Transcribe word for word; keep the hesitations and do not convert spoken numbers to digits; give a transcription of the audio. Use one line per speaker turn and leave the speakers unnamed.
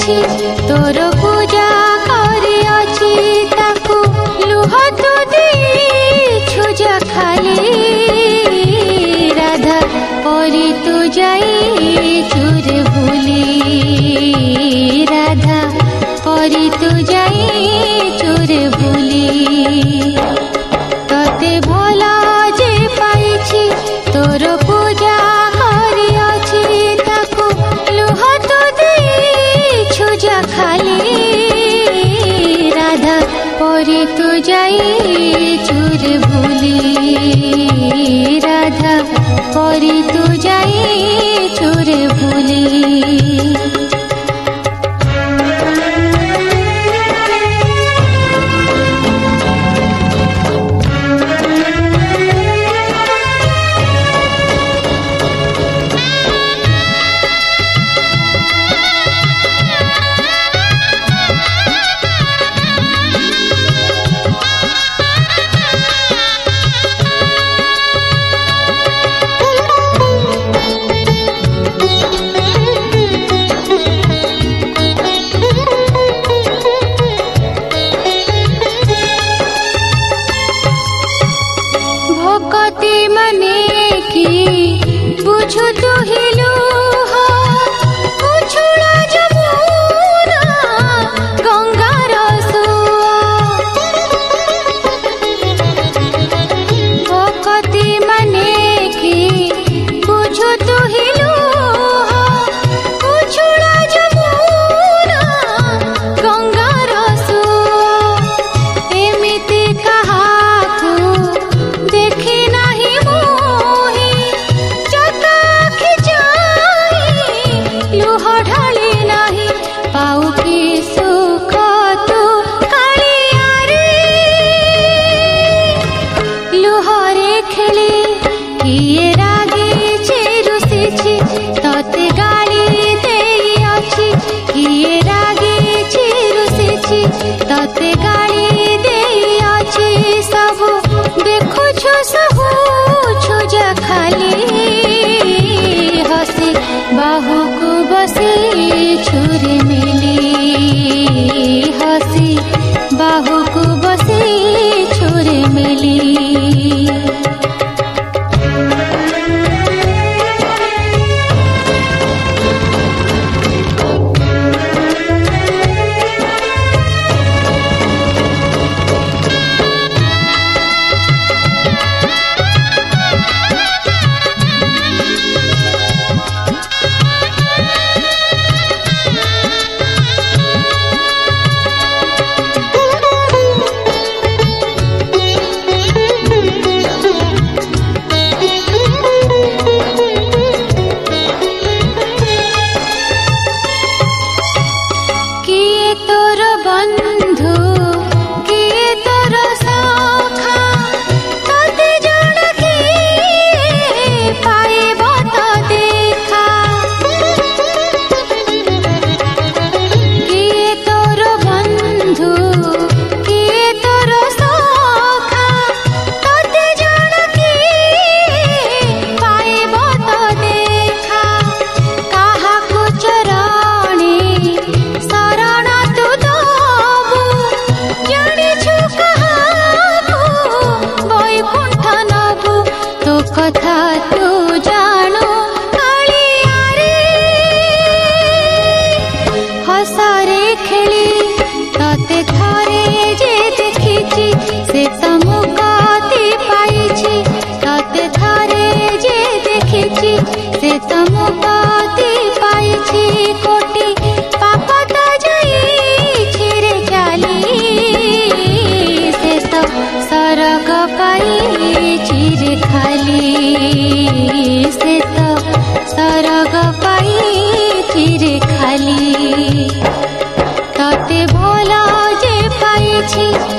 तोर पूजा करियाछि ताकू लुह तू देछु जा खाली राधा परी तू जाई चुर भूली राधा परी तू जाई चुर भूली तते भला जे पाइछि तोर पूजा करियाछि ताकू लुह तू देछु जा खाली राधा परी तू जाई चुर भूली राधा परी तू जाई चुर भूली। भक्ति मने की बुझु तू हिलू उछुड़ा जमुना गंगार भक्ति मने की बुझु तू हिलू उछुड़ा जमुना गंगार एमिति कहा देखी नहीं मोही जता खिजाई लुह ढाली नहीं पाऊ की सुख तू कालिया रे लुहरे खेली किए रागी चिरुसी तते गाली देई अछि किए रागी चिरुसी तते गाली देई अछि सब देखुछु सहु छुजा खाली हसी बाहु को बसी छुरी मिली हसी बाहु को बसी छुरी मिली। तोर बंधु किए तोर सखा तते जण किए पाइब तो देखा किए तोर बंधु किए तोर सखा तते जण किए पाइब तो देखा काहाकू चरणी शरण कथा तू जानो कालिया रे हसरे खेली तते थरे जे देखिछि से तो मुक्ति पाइछि तते थरे जे देखिछि से तो मुक्ति पाइछि कोटि पाप त जाइछि रे चाली से तो सरग पाइछि रे खाली से तो सरग पाइछि रे खाली तते भला जे पाइछि